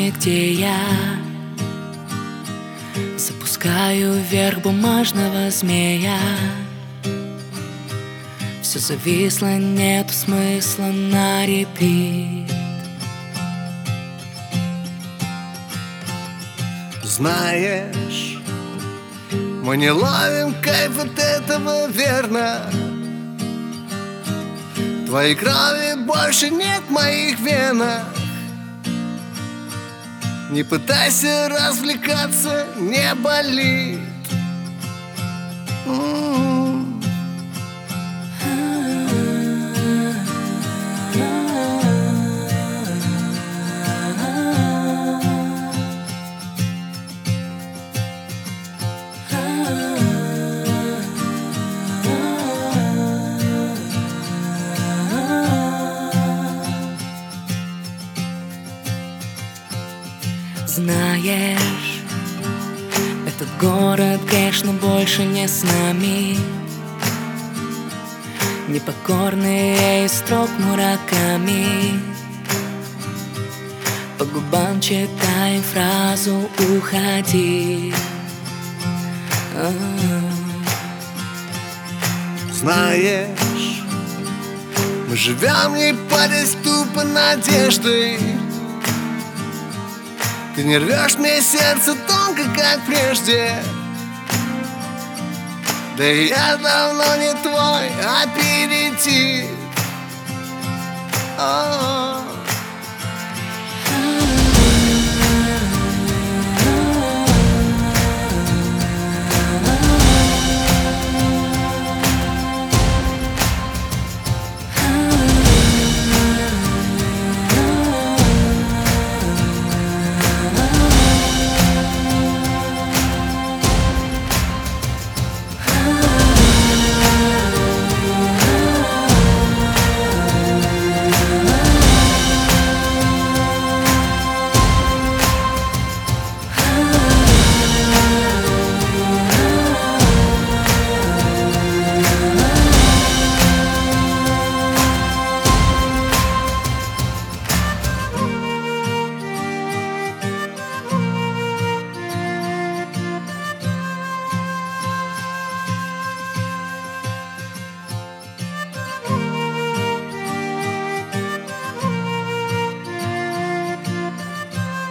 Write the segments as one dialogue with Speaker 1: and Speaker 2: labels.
Speaker 1: мне, где я. Запускаю вверх бумажного змея. Все зависло, нету смысла на репит.
Speaker 2: Знаешь, мы не ловим кайф от этого, верно? Твоей крови больше нет в моих венах. Не пытайся развлекаться, не болит.
Speaker 1: Знаешь, этот город, конечно, больше не с нами. Непокорные из строк Мураками. По губам читаем фразу «Уходи».
Speaker 2: Знаешь, мы живем не под тупо надеждой. Ты не рвешь мне сердце тонко, как прежде. Да и я давно не твой аперитив.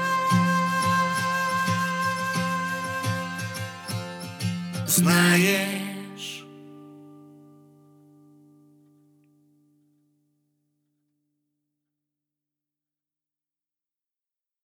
Speaker 1: Знаешь,